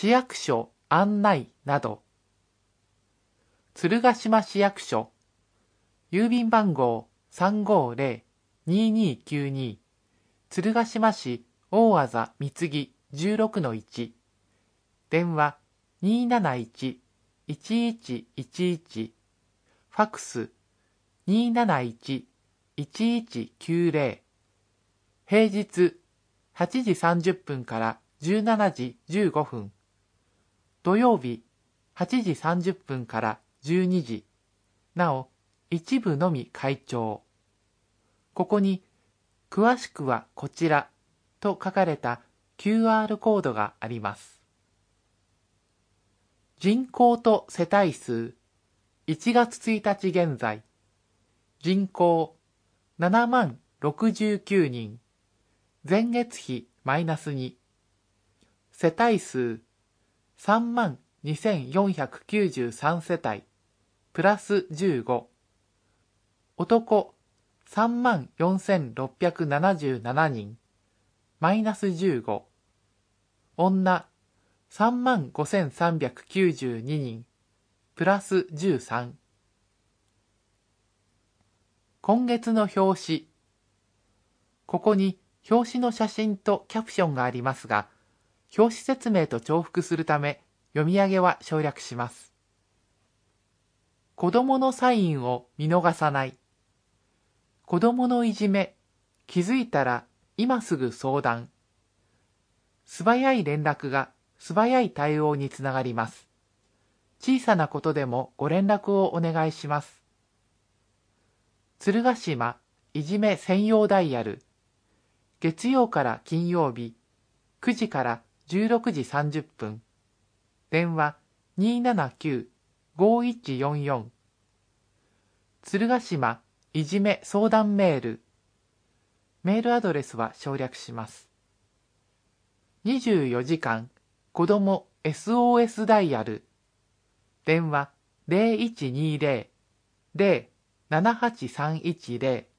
市役所案内など。鶴ヶ島市役所、郵便番号350-2292、鶴ヶ島市大字三木 16-1、電話271-1111、ファクス271-1190、平日8時30分から17時15分、土曜日8時30分から12時、なお一部のみ開帳。ここに詳しくはこちらと書かれた QR コードがあります。人口と世帯数、1月1日現在、人口70,069人、前月比マイナス2、世帯数32,493世帯、プラス15、男34,677人、マイナス15、女35,392人、プラス13。今月の表紙。ここに表紙の写真とキャプションがありますが、表紙説明と重複するため読み上げは省略します。子どものサインを見逃さない。子どものいじめ、気づいたら今すぐ相談。素早い連絡が素早い対応につながります。小さなことでもご連絡をお願いします。鶴ヶ島いじめ専用ダイヤル。月曜から金曜日、9時から16時30分。電話279-5144。鶴ヶ島いじめ相談メール。メールアドレスは省略します。24時間子ども SOS ダイヤル。電話 0120-078-310。